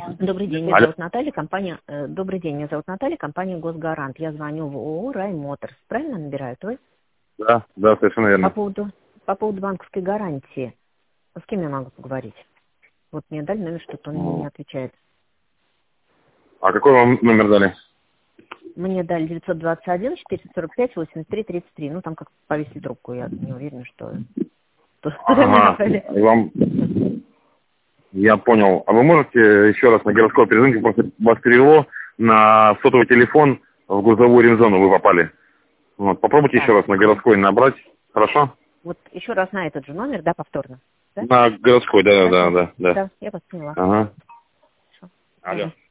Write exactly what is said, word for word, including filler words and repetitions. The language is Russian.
Добрый день, меня Алло. зовут Наталья, компания... э, Добрый день, меня зовут Наталья, компания Госгарант. Я звоню в ООО «Раймоторс». Правильно набирают вы? Да, да, совершенно По верно. поводу, по поводу банковской гарантии. С кем я могу поговорить? Вот мне дали номер, что-то он мне не отвечает. А какой вам номер дали? Мне дали девятьсот двадцать один четыреста сорок пять восемьдесят три тридцать три. Ну, там как повесили трубку, я не уверена, что... Туда мне Ага, набрали. вам... Я понял. А вы можете еще раз на городской перезвоните, просто вас перевело на сотовый телефон в грузовую ремзону вы попали. Вот, попробуйте Так, еще раз на городской набрать. Хорошо? вот еще раз на этот же номер, да, повторно? Да? На городской, да, да, Хорошо. да, да. Да, я вас поняла. Ага. Хорошо. Алло. Мгм.